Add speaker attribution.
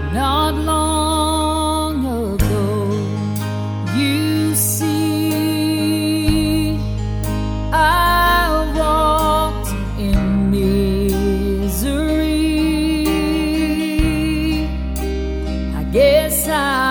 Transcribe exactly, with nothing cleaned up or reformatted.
Speaker 1: Not long ago, you see, I walked in misery. I guess I